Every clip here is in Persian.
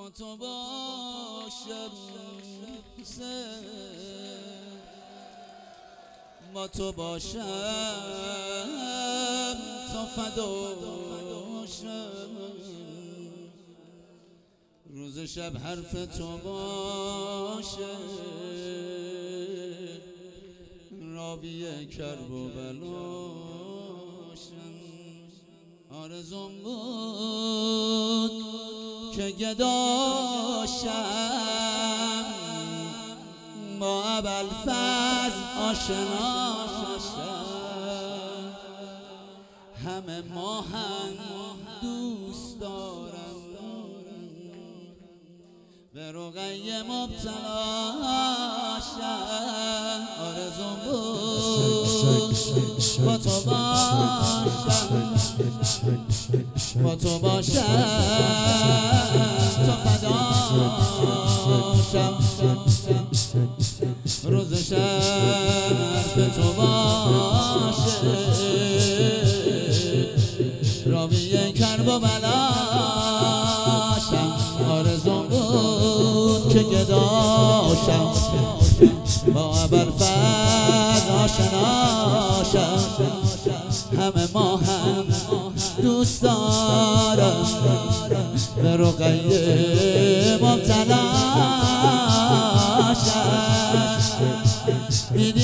با تو باشم با تو باشم تا فداشم روز شب حرف تو باشه راوی کرب و بلاشم آرزوم بود که گداشم با ابوالفضل آشنا شم همه ما هم دوست دارم به رقیه مبتلا شم آرزوم بود با تو باشم با تو باشم تا فداشم روز شب به تو باشه راوی کرب و بلاشم آرزوم بود که گداشم با ابوالفضل آشنا شم همه ما هم دوست دارم به رقیه مبتلا شم دیدی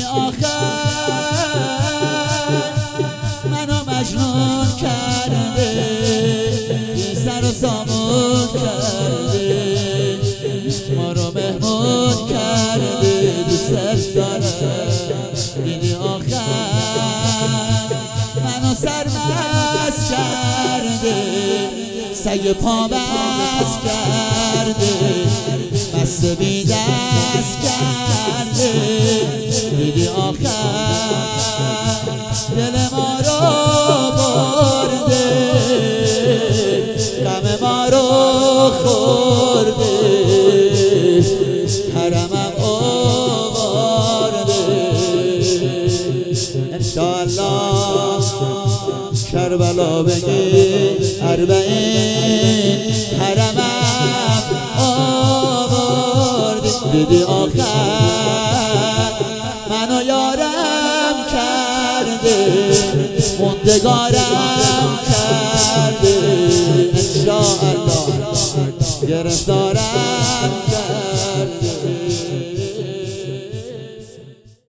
آخر منو مجنون کرده بی سر و سامون کرده ما رو مهمون کرده دوست دارم دیدی آخر منو سرمست کرده سگ پا بست کرده مست بی دست کرده دیدی آخر دل ما رو برده غم ما رو خورده حرمم آورده انشاءالله کربلا بگی اربعین حرمم آورده دیدی آخر منو یارم کرده موندگارم